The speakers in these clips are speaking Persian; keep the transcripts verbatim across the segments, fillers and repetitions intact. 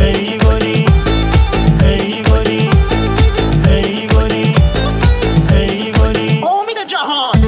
ای گلی ای گلی ای گلی ای گلی امید جهان.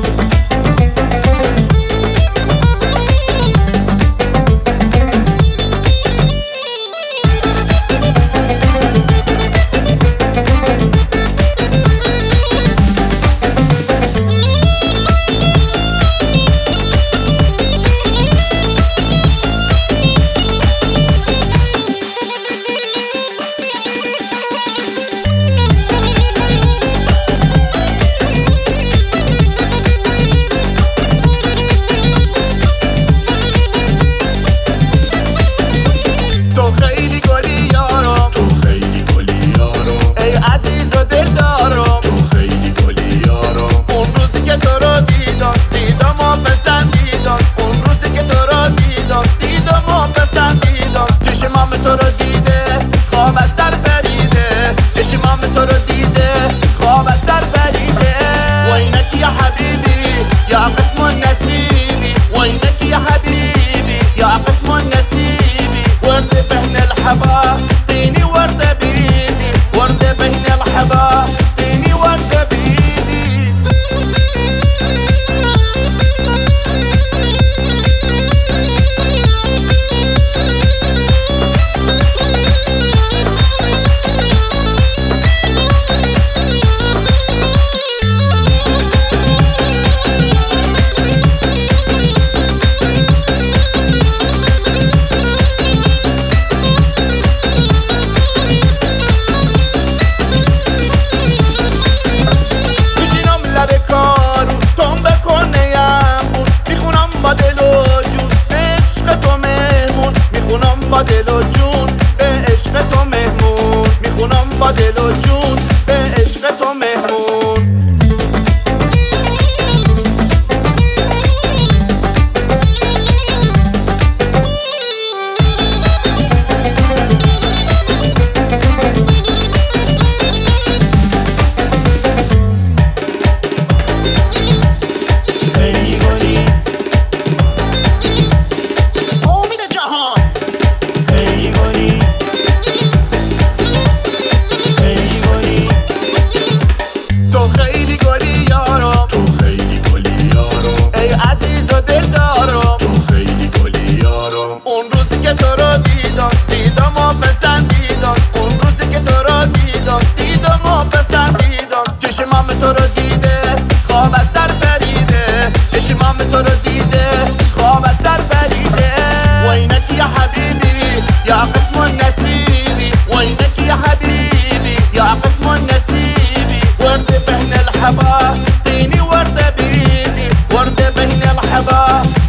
تو خیلی گلی یارم، تو خیلی گلی یارم ای عزیز و دلدارم، تو خیلی گلی یارم اون روزی که تو رو دیدم دیدم و پسندیدم، اون روزی که تو رو دیدم دیدم و پسندیدم. چشمام تو رو دیده خواب از سر بریده، چشمام تو رو دیده خواب از سر بریده. وینک یا حبیبی یا قسم النسیبی، وینک یا حبیبی یا قسم النسیبی. ورد بين الحبا طيني وردة بيدي، ورد بين الحبا طيني وردة بيدي. با دل و جون به عشق تو مهمون، میخونم با دل و جون به عشق تو مهمون. ای گلی امید جهان. ای گلی ای گلی تو خیلی گلی یارم، تو خیلی گلی یارم ای عزیز و دلدارم، تو خیلی گلی یارم اون روزی که تو رو دیدم دیدم و پسندیدم، اون روزی که تو رو دیدم دیدم و پسندیدم. چشمام تو رو دیده خواب از سر بریده، چشمام تو رو دیده خواب از سر بریده. وینک یا حبیبی یا قسم النسیبی، وینک یا حبیبی یا قسم النسیبی. ورد بين الحبا طيني وردة بيدي، ورد بين الحبا